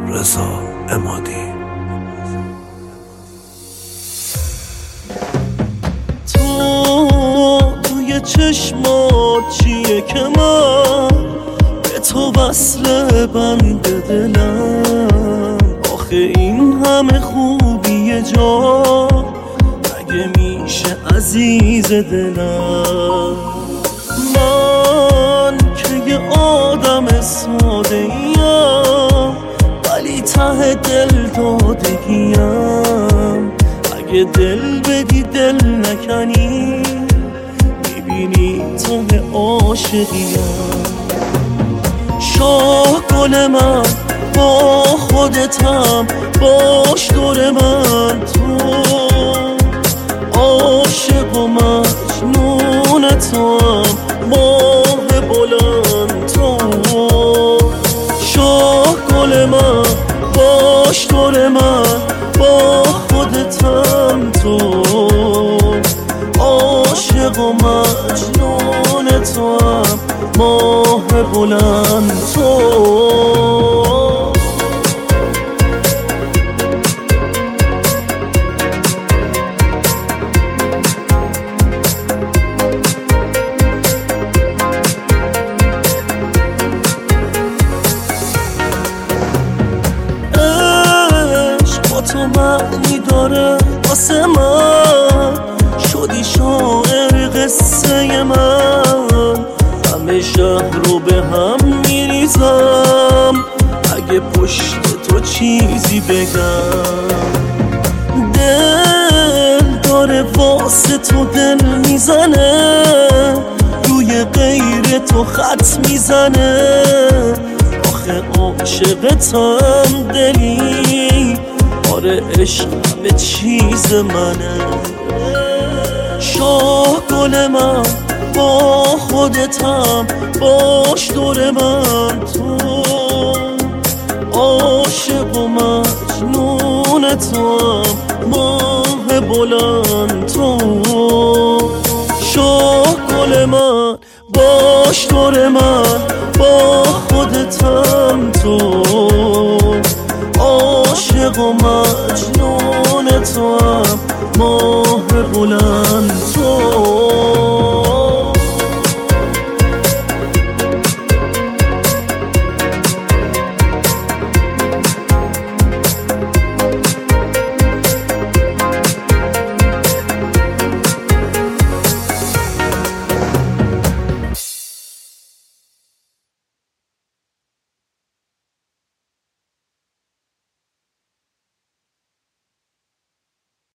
رضا عمادی. توی چشمات چیه که من به تو وصل بند دلم؟ آخه این همه خوبی جا مگه میشه عزیز دلم؟ من که یه آدم ساده ایم ولی ته دل دادگیم. اگه دل بدی دل نکنی میبینی ته عاشقیم. شاه گل من با خودتم باش دور من، تو عاشق و مجنون توام ماه بلند تو. شاه گل من باش دور من با خودتم، تو عاشق و مجنون توام ماه بلند تو. تو معنی داره واسه من، شدی شاعر قصه من. همه شهر رو به هم میریزم اگه پشت تو چیزی بگم. دل داره واسه تو دل میزنه، روی غیر تو خط میزنه. آخه عاشقتم دلی، آره عشق همه چیز منه. شاه گل من با خودتم باش دور من، تو عاشق و مجنون توام ماه بلند تو. شاه گل من باش دور من با خودتم، تو عاشق و